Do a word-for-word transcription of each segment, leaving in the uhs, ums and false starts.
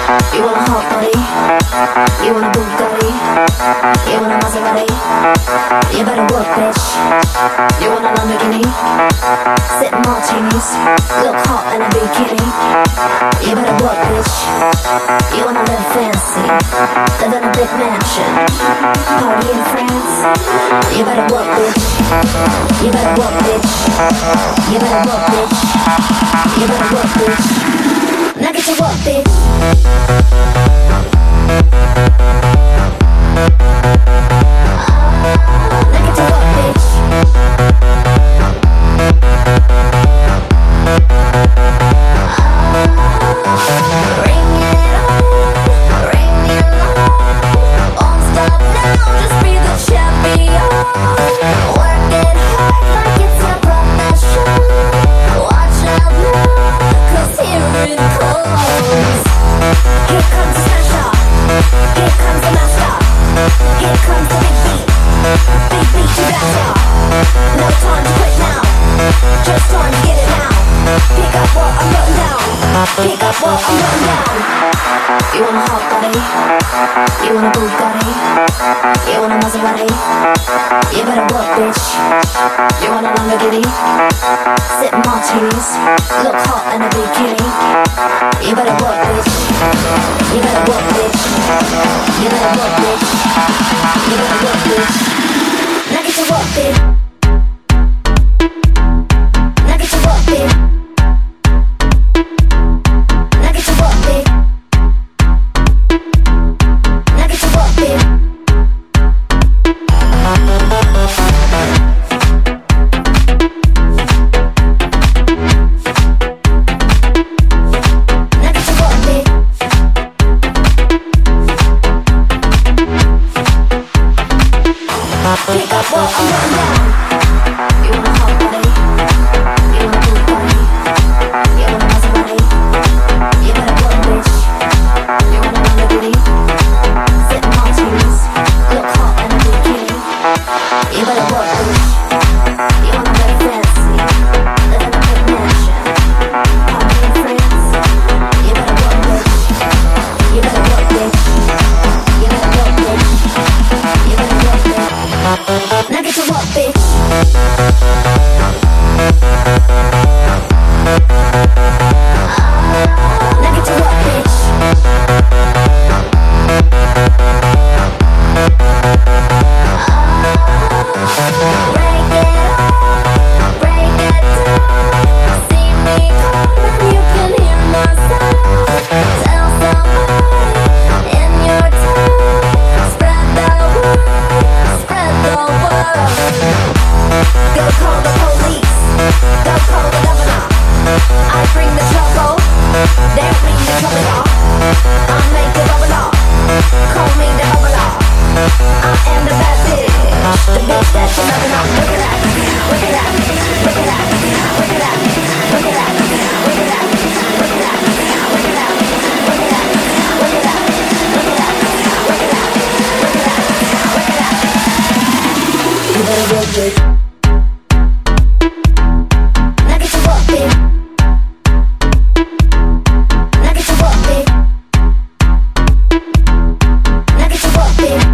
You want a hot body? You want a Bugatti? You want a Maserati? You better work, bitch. You want a Lamborghini? Sip martinis, look hot in a bikini. You better work, bitch. You wanna live fancy, live in a big mansion, party in France. You better work, bitch. You better work, bitch. You better work, bitch. You better work, bitch. Now get to work, bitch. Now get to work, bitch. Bring it on, bring it on. Won't stop now, just be the champion. Work it hard like it's your profession. Watch out now, 'cause here it comes. Here comes the smasher, here comes the master, here comes the big beat, big beat you better. No time to quit now, just time to get it now. Pick up what I'm putting down, pick up what I'm putting down. You want a hot body, you want a Bugatti, you want a Maserati. You better work, bitch. You want a Lamborghini? Sip martinis, look hot in a bikini. You better work, bitch. You better work, bitch. You better work, bitch. You better work, bitch. Now get to work, bitch. Now get to work, bitch. Now get to work, bitch. Now get to work, bitch. Pick up what I'm putting down. You want a hot body? You want a Bugatti? You want a Maserati? You better work, bitch. You want a Lamborghini? Sip martinis, look hot in a bikini. You better work, bitch. You wanna live fancy, live in a big mansion, party in France. You better work, bitch. You better work, bitch. You better work, bitch. You better work, bitch. Now get to work, bitch. Now get to work, bitch. Break it up, break it down. See me coming, you can hear my sound. Tell somebody in your town. Spread the word, spread the word. Go call the police, go call the governor. I bring the trouble, they bring the trouble. I make it bubble up, call me the bubble up. I am the bad bitch, the bitch that you never know. Look at that, look at that, look at that, look at that, look at that, look at that, look at that, look at that, look at that, look at that, look at that, look at that, look at that, look at that. You better work, bitch. Now get to work, bitch. Now get to work, bitch. Now get to work, bitch.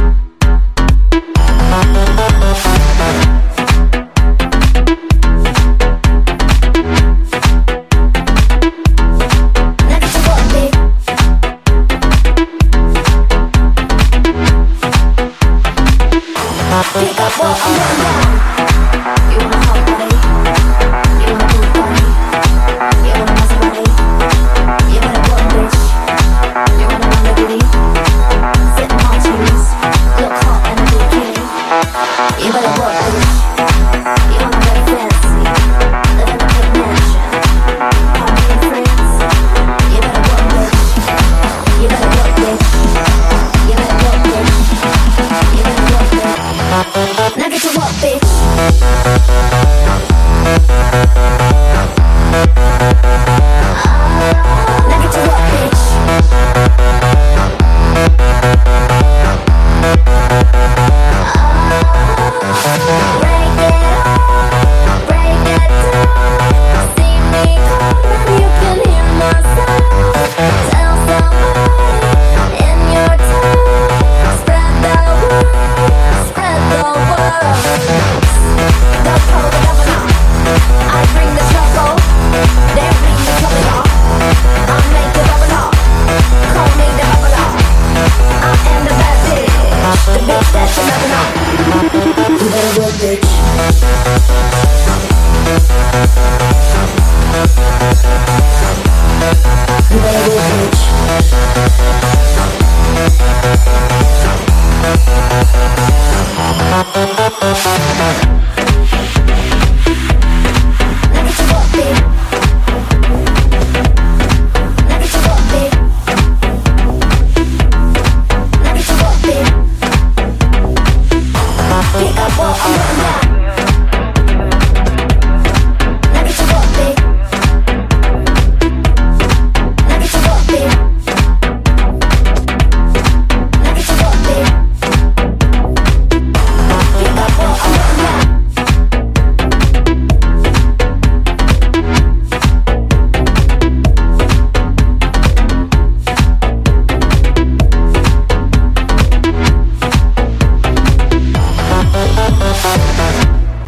Now get to work, bitch. Pick up what I'm putting down.